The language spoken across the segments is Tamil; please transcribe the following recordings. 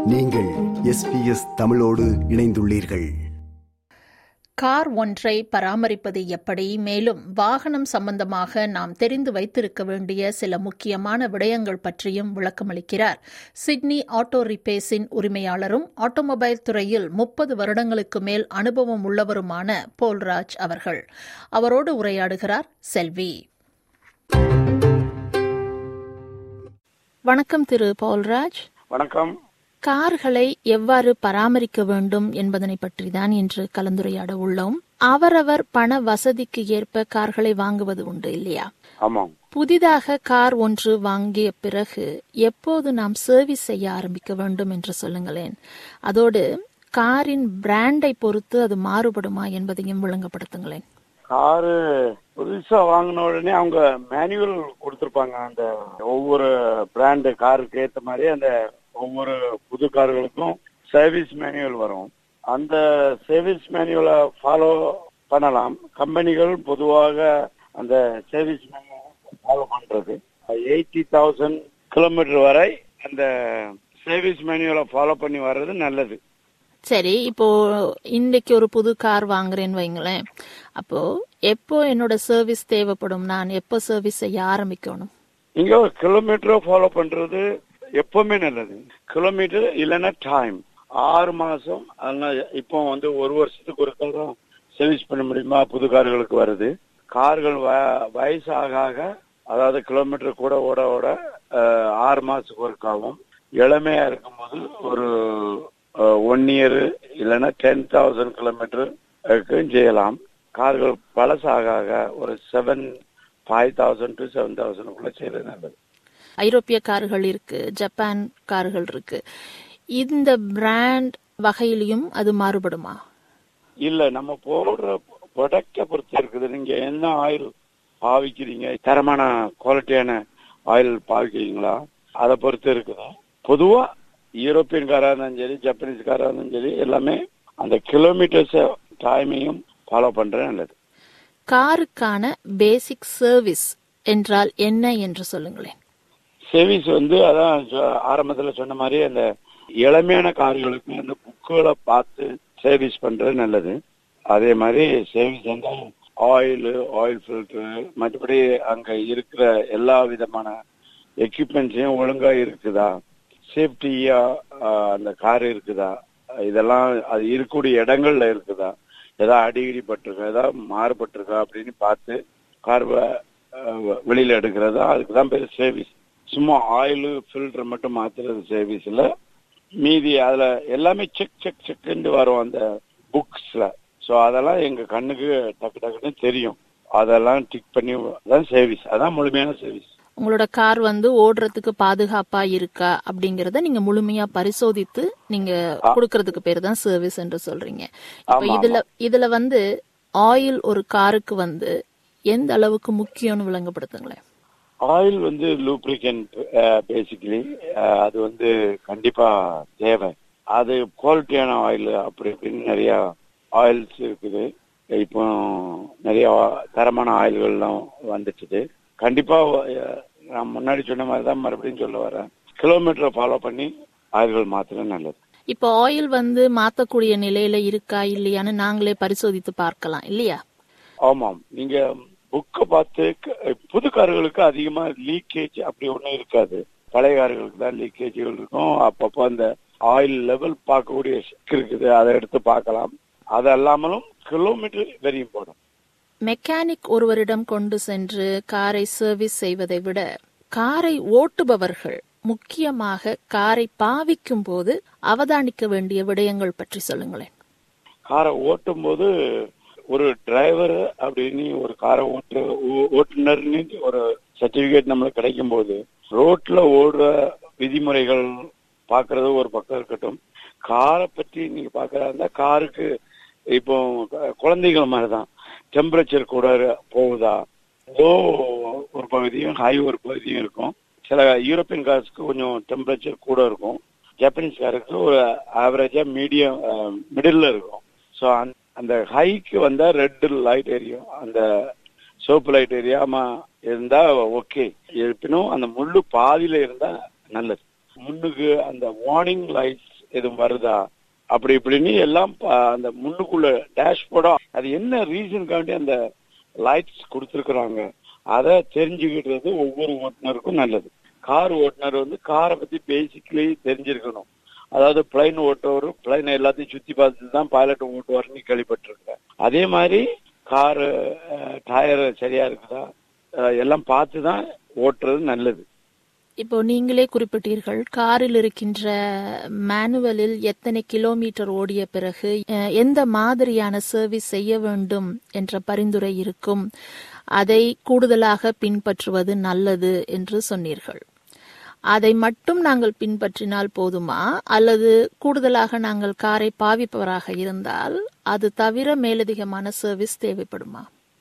நீங்கள் SBS தமிழோடு இணைந்துள்ளீர்கள். கார் ஒன்றை பராமரிப்பது எப்படி, மேலும் வாகனம் சம்பந்தமாக நாம் தெரிந்து வைத்திருக்க வேண்டிய சில முக்கியமான விடயங்கள் பற்றியும் விளக்கமளிக்கிறார் சிட்னி ஆட்டோ ரிப்பேர்ஸின் உரிமையாளரும் ஆட்டோமொபைல் துறையில் 30 வருடங்களுக்கு மேல் அனுபவம் உள்ளவருமான போல்ராஜ் அவர்கள். அவரோடு உரையாடுகிறார் செல்வி. வணக்கம் திரு போல்ராஜ். வணக்கம். கார்களை எவ்வாறு பராமரிக்க வேண்டும் என்பதனை பற்றிதான் இன்று கலந்துரையாட உள்ளோம். அவரவர் பண வசதிக்கு ஏற்ப கார்களை வாங்குவது உண்டு இல்லையா? ஆமாம். புதிதாக கார் ஒன்று வாங்கிய பிறகு எப்போது நாம் சர்வீஸ் செய்ய ஆரம்பிக்க வேண்டும் என்று சொல்லுங்களேன். அதோடு காரின் பிராண்டை பொறுத்து அது மாறுபடுமா என்பதையும் விளங்கப்படுத்துங்களேன். காரு புதுசா வாங்கின உடனே அவங்க மேனுவல் கொடுத்திருப்பாங்க. அந்த ஒவ்வொரு பிராண்டு காருக்கு ஏற்ற மாதிரி அந்த ஒவ்வொரு புது கார்களுக்கும் சர்வீஸ் மேனுவல் வரும். அந்த சர்வீஸ் மேனுவலை ஃபாலோ பண்ணலாம். கம்பெனிகள் பொதுவாக அந்த சர்வீஸ் மேனுவல் ஃபாலோ பண்றது 80,000 கிலோமீட்டர் வரை அந்த சர்வீஸ் மேனுவலை ஃபாலோ பண்ணி வர்றது நல்லது. சரி, இப்போ இன்னைக்கு ஒரு புது கார் வாங்குறேன்னு வைங்களேன். அப்போ எப்போ என்னோட சர்வீஸ் தேவைப்படும், நான் எப்போ சர்வீஸ் செய்ய ஆரம்பிக்கணும்? இங்க கிலோமீட்டரை ஃபாலோ பண்றது எப்பவுமே நல்லது. கிலோமீட்டர் இல்லைன்னா டைம் 6 மாசம். அதனால இப்போ ஒரு வருஷத்துக்கு ஒரு காரம் சர்வீஸ் பண்ண முடியுமா? புது கார்களுக்கு வருது. கார்கள் வயசு ஆக அதாவது கிலோமீட்டர் கூட ஓட 6 மாசத்துக்கு ஒரு காலம். இளமையா இருக்கும்போது ஒரு 1 இயர் இல்லைன்னா 10,000 கிலோமீட்டர் செய்யலாம். கார்கள் பழசாக ஒரு 5,000 to 7,000 செய்யறது நல்லது. ஐரோப்பிய கார்கள் இருக்கு, ஜப்பான் கார்கள் இருக்கு. இந்த பிராண்ட் வகையிலையும் அது மாறுபடுமா? இல்ல, நம்ம போடுற ப்ராடக்டை பொறுத்து இருக்குது. நீங்க என்ன ஆயில் பாவிக்கிறீங்க, தரமான குவாலிட்டியான ஆயில் பாவிக்கிறீங்களா, அதை பொறுத்து இருக்குது. பொதுவா யூரோப்பியன் காரா இருந்தாலும் சரி, ஜப்பனீஸ் காரா இருந்தாலும் சரி, எல்லாமே அந்த கிலோமீட்டர்ஸ் டைமையும் ஃபாலோ பண்றது நல்லது. காருக்கான பேசிக் சர்வீஸ் என்றால் என்ன என்று சொல்லுங்களேன். சர்வீஸ் அதான் ஆரம்பத்துல சொன்ன மாதிரி அந்த இளமையான கார்களுக்கு அந்த புக்குகளை பார்த்து சர்வீஸ் பண்றது நல்லது. அதே மாதிரி சர்வீஸ் ஆயில் ஃபில்டர், மற்றபடி அங்க இருக்கிற எல்லா விதமான எக்யூப்மெண்ட்ஸையும் ஒழுங்கா இருக்குதா, சேஃப்டியா அந்த கார் இருக்குதா, இதெல்லாம் அது இருக்கக்கூடிய இடங்கள்ல இருக்குதா, ஏதாவது அடிக்கடி பட்டிருக்கா, ஏதாவது மாறுபட்டிருக்கா அப்படின்னு பார்த்து கார் வெளியில எடுக்கிறதா, அதுக்குதான் பேர் சர்வீஸ். சும்மா ஆயில் ஃபில்டர் மட்டும் மாத்துறது சர்வீஸ் இல்ல. மீதி அதுல எல்லாமே செக் வரும் அந்த புக்ஸ்ல. சோ அதெல்லாம் எங்க கண்ணுக்கு டக்குன்னு தெரியும். அதெல்லாம் டிக் பண்ணி அதான் சர்வீஸ். அதான் முழுமையான சர்வீஸ். உங்களோட கார் ஓடுறதுக்கு பாதுகாப்பா இருக்கா அப்படிங்கறத நீங்க முழுமையா பரிசோதித்து நீங்க கொடுக்கறதுக்கு பேரு தான் சர்வீஸ் என்று சொல்றீங்க. இப்ப இதுல ஆயில் ஒரு காருக்கு எந்த அளவுக்கு முக்கியம்னு விளங்கப்படுத்துங்களேன். Oil lubricant basically. அது கண்டிப்பா தேவை. அது குவாலிட்டியான ஆயில் அப்படி இப்படின்னு நிறைய ஆயில்ஸ் இருக்குது. இப்போ நிறைய தரமான ஆயில்கள்லாம் வந்துட்டுது. கண்டிப்பா நான் முன்னாடி சொன்ன மாதிரி தான் மறுபடியும் சொல்ல வரேன். கிலோமீட்டரை ஃபாலோ பண்ணி ஆயில்கள் மாத்திரம் நல்லது. இப்போ ஆயில் மாத்தக்கூடிய நிலையில இருக்கா இல்லையான்னு நாங்களே பரிசோதித்து பார்க்கலாம் இல்லையா? ஆமாம். நீங்க புக்கை பார்த்து புது கார்களுக்கு அதிகமா லீக்கேஜ் அப்படி ஒண்ணும் இருக்காது. பழைய கார்களுக்கு தான் லீக்கேஜ்கள் இருக்கும். அப்பப்போ அந்த ஆயில் லெவல் பார்க்கக்கூடிய இருக்குது, அதை எடுத்து பார்க்கலாம். அது அல்லாமலும் கிலோமீட்டர் வெரி இம்பார்ட்டன்ட். மெக்கானிக் ஒருவரிடம் கொண்டு சென்று காரை சர்வீஸ் செய்வதை விட காரை ஓட்டுபவர்கள் முக்கியமாக காரை பாவிக்கும் போது அவதானிக்க வேண்டிய விடயங்கள் பற்றி சொல்லுங்களேன். காரை ஓட்டும் போது ஒரு டிரைவர் அப்படின்னு ஒரு காரை ஓட்டுநர்னு ஒரு சர்டிபிகேட் நம்மளுக்கு கிடைக்கும் போது ரோட்ல ஓடுற விதிமுறைகள் பாக்குறது ஒரு பக்கம் இருக்கட்டும். காரை பற்றி நீங்க பாக்குறதா இருந்தா காருக்கு இப்போ குழந்தைகள் மாதிரிதான் டெம்பரேச்சர் கூட போகுதா, லோ ஒரு பகுதியும் ஹை ஒரு பகுதியும் இருக்கும். சில யூரோப்பியன் கார்ஸ்க்கு கொஞ்சம் டெம்பரேச்சர் கூட இருக்கும். ஜப்பனீஸ் காருக்கு ஒரு ஆவரேஜா மீடியம் மிடில் இருக்கும். ஸோ அந்த ஹைக்கு வந்தா ரெட் லைட் எரியும், அந்த சோப்பு லைட் எரியாம இருந்தா ஓகே. இருப்பினும் அந்த முள்ளு பாதியில இருந்தா நல்லது. முன்னுக்கு அந்த வார்னிங் லைட்ஸ் எதுவும் வருதா, அப்படி இப்படின்னு எல்லாம் அந்த முன்னுக்குள்ள டேஷ்போர்டா அது என்ன ரீசனுக்காண்டி அந்த லைட்ஸ் கொடுத்துருக்குறாங்க அதை தெரிஞ்சுக்கிட்டது ஒவ்வொரு ஓட்டுநருக்கும் நல்லது. கார் ஓட்டுநர் வந்து காரை பத்தி பேசிக்கலி தெரிஞ்சிருக்கணும். அதாவது பிளைன் ஓட்டுறவரு பிளைன் எல்லாத்தையும் சுத்தி பார்த்துட்டு தான் பைலட் ஓட்டுவாருன்னு கேள்விப்பட்டிருக்கேன். அதே மாதிரி காரு டயர் சரியா இருக்குதா எல்லாம் பார்த்து தான் ஓட்டுறது நல்லது. இப்போ நீங்களே குறிப்பிட்டீர்கள், காரில் இருக்கின்ற மேனுவலில் எத்தனை கிலோமீட்டர் ஓடிய பிறகு எந்த மாதிரியான சர்வீஸ் செய்ய வேண்டும் என்ற பரிந்துரை இருக்கும், அதை கூடுதலாக பின்பற்றுவது நல்லது என்று சொன்னீர்கள். அதை மட்டும் நாங்கள் பின்பற்றினால் போதுமா, அல்லது கூடுதலாக நாங்கள் காரை பாவிப்பவராக இருந்தால் அது தவிர மேலதிகமான சர்வீஸ் தேவைப்படுமா?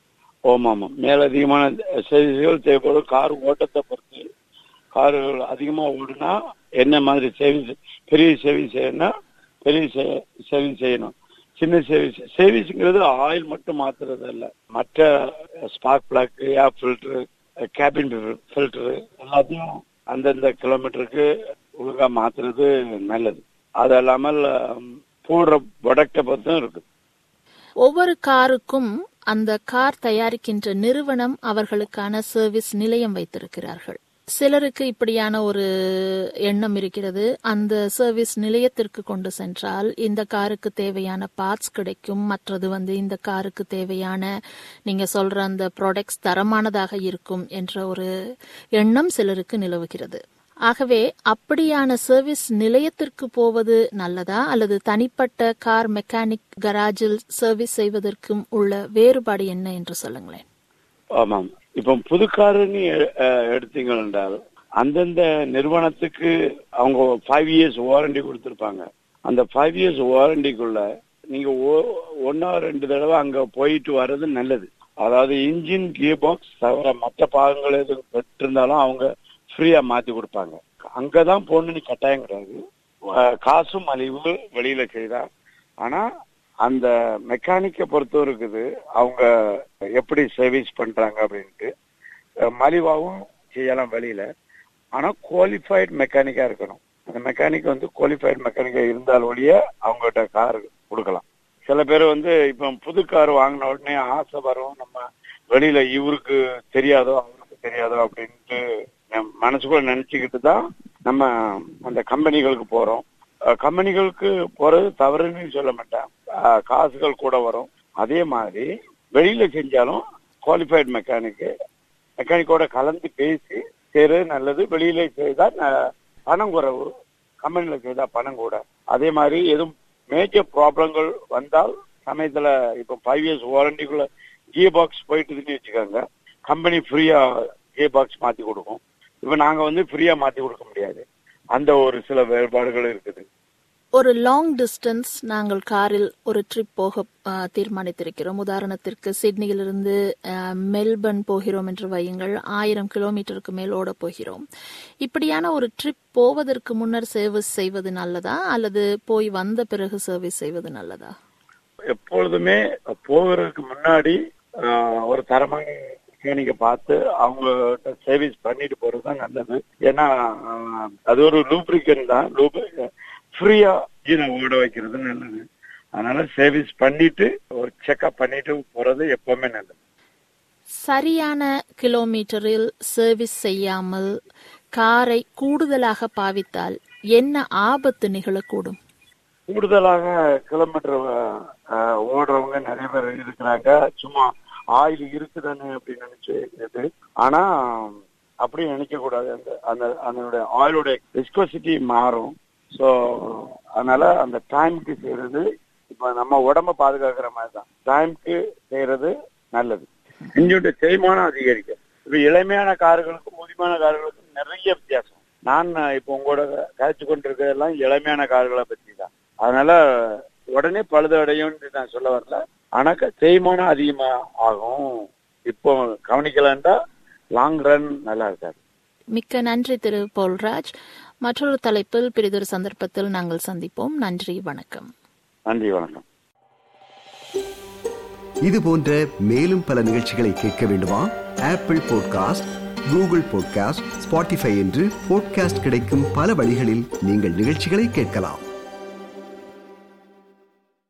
ஆமாம், மேலதிகமான சர்வீஸ்கள் தேவைப்படும். கார் ஓட்டத்தை பொறுத்து கார்கள் அதிகமா ஓடுனா என்ன மாதிரி சர்வீஸ், பெரிய சர்வீஸ் செய்யணும்னா பெரிய சர்வீஸ் செய்யணும். சின்ன சர்வீஸ்ங்கிறது ஆயில் மட்டும் மாத்துறது இல்ல, மற்ற spark plug, air filter, cabin filter எல்லாத்தையும் அந்தந்த கிலோமீட்டருக்கு ஒழுங்கா மாத்துறது நல்லது. அது இல்லாமல் போடுற ப்ராடக்டை பொறுத்தும் இருக்கு. ஒவ்வொரு காருக்கும் அந்த கார் தயாரிக்கின்ற நிறுவனம் அவர்களுக்கான சர்வீஸ் நிலையம் வைத்திருக்கிறார்கள். சிலருக்கு இப்படியான ஒரு எண்ணம் இருக்கிறது, அந்த சர்வீஸ் நிலையத்திற்கு கொண்டு சென்றால் இந்த காருக்கு தேவையான பார்ட்ஸ் கிடைக்கும், மற்றது இந்த காருக்கு தேவையான நீங்க சொல்ற அந்த ப்ராடக்ட்ஸ் தரமானதாக இருக்கும் என்ற ஒரு எண்ணம் சிலருக்கு நிலவுகிறது. ஆகவே அப்படியான சர்வீஸ் நிலையத்திற்கு போவது நல்லதா, அல்லது தனிப்பட்ட கார் மெக்கானிக் கராஜில் சர்வீஸ் செய்வதற்கும் உள்ள வேறுபாடு என்ன என்று சொல்லுங்களேன். ஆமாம், இப்ப புது காருன்னு எடுத்தீங்க என்றால் அந்தந்த நிறுவனத்துக்கு அவங்க 5 years வாரண்டி கொடுத்திருப்பாங்க. அந்த 5 years வாரண்டிக்குள்ள நீங்க 1-2 தடவை அங்க போயிட்டு வர்றது நல்லது. அதாவது இன்ஜின், கியர் பாக்ஸ் தவிர மற்ற பாகங்கள் எது பெற்றிருந்தாலும் அவங்க ஃப்ரீயா மாத்தி கொடுப்பாங்க. அங்கதான் போகணும்னு கட்டாயம் கிடையாது, காசும் மலிவு வெளியில செய்தா. ஆனா அந்த மெக்கானிக்கை பொறுத்தும் இருக்குது, அவங்க எப்படி சர்வீஸ் பண்றாங்க அப்படின்ட்டு. மலிவாகவும் செய்யலாம் வெளியில, ஆனா குவாலிஃபைடு மெக்கானிக்கா இருக்கணும். அந்த மெக்கானிக் குவாலிஃபைடு மெக்கானிக்கா இருந்தால் ஒழிய அவங்ககிட்ட கார் கொடுக்கலாம். சில பேர் இப்ப புது கார் வாங்கின உடனே ஆசை வரும், நம்ம வெளியில இவருக்கு தெரியாதோ அவருக்கு தெரியாதோ அப்படின்ட்டு மனசுக்குள்ள நினைச்சுக்கிட்டு தான் நம்ம அந்த கம்பெனிகளுக்கு போறோம். கம்பெனிகளுக்கு போறது தவறுன்னு சொல்ல மாட்டேன், காசுகள் கூட வரும். அதே மாதிரி வெளியில செஞ்சாலும் குவாலிஃபைடு மெக்கானிக்கோட கலந்து பேசி செய்யறது நல்லது. வெளியில செய்தா பணம் குறைவு, கம்பெனில செய்தா பணம் கூட. அதே மாதிரி எதுவும் மேஜர் ப்ராப்ளங்கள் வந்தால் சமயத்துல இப்ப 5 years வாரண்டிக்குள்ள கியர் பாக்ஸ் போயிட்டுதுன்னு வச்சுக்கோங்க, கம்பெனி ஃப்ரீயா கியர் பாக்ஸ் மாத்தி கொடுக்கும். இப்ப நாங்க ஃப்ரீயா மாத்தி கொடுக்க முடியாது. அந்த ஒரு சில வேறுபாடுகள் இருக்குது. ஒரு லாங் டிஸ்டன்ஸ் நாங்கள் காரில் ஒரு ட்ரிப் போக தீர்மானித்திருக்கிறோம். உதாரணத்திற்கு சிட்னியிலிருந்து மெல்பர்ன் போகிறோம் என்று வையுங்கள், 1000 கிலோமீட்டருக்கு மேல் ஓட போகிறோம். இப்படியான ஒரு ட்ரிப் போவதற்கு முன்னர் சர்வீஸ் செய்வது நல்லதா, அல்லது போய் வந்த பிறகு சர்வீஸ் செய்வது நல்லதா? எப்பொழுதுமே போகிறதுக்கு முன்னாடி ஒரு தரமான மெக்கானிக்க பார்த்து அவங்க சர்வீஸ் பண்ணிட்டு போறதுதான் நல்லது. ஏன்னா அது ஒரு லூப்ரிகன் தான், ஃப்ரீயா ஓட வைக்கிறது நல்லது. அதனால சர்வீஸ் பண்ணிட்டு ஒரு செக்அப் பண்ணிட்டு போறது எப்பவுமே நல்லது. சரியான கிலோமீட்டரில் சர்வீஸ் செய்யாமல் காரை கூடுதலாக பாவித்தால் என்ன ஆபத்து நிகழக்கூடும்? கூடுதலாக கிலோமீட்டர் ஓடுறவங்க நிறைய பேர் இருக்கிறாங்க. சும்மா ஆயில் இருக்குதானே அப்படின்னு நினைச்சு, ஆனா அப்படி நினைக்க கூடாது. அதனுடைய ஆயிலோட விஸ்கோசிட்டி மாறும். ஸோ அதனால அந்த டைமுக்கு செய்யறது, இப்ப நம்ம உடம்ப பாதுகாக்கிற மாதிரி தான், டைமுக்கு செய்யறது நல்லது. இன்ஜினுடைய தேய்மானம் அதிகரிக்கும். இப்ப இளமையான கார்களுக்கும் முதியமான கார்களுக்கும் நிறைய வித்தியாசம். நான் இப்ப உங்களோட கழிச்சு கொண்டிருக்கிறதெல்லாம் இளமையான கார்களை பற்றி தான். அதனால உடனே பழுது அடையும் நான் சொல்ல வரல, ஆனா தேய்மானம் அதிகமா ஆகும். இப்போ கவனிக்கலன்னா லாங் ரன் நல்லா இருக்காது. மிக்க நன்றி திரு போல்ராஜ். மற்றொரு தலைப்பில் பிறிதொரு சந்தர்ப்பத்தில் நாங்கள் சந்திப்போம். நன்றி, வணக்கம். நன்றி, வணக்கம். இது போன்ற மேலும் பல நிகழ்ச்சிகளை கேட்க வேண்டுமா? Apple podcast, Google podcast, Spotify என்று பாட்காஸ்ட் கிடைக்கும் பல வழிகளில் நீங்கள் நிகழ்ச்சிகளை கேட்கலாம்.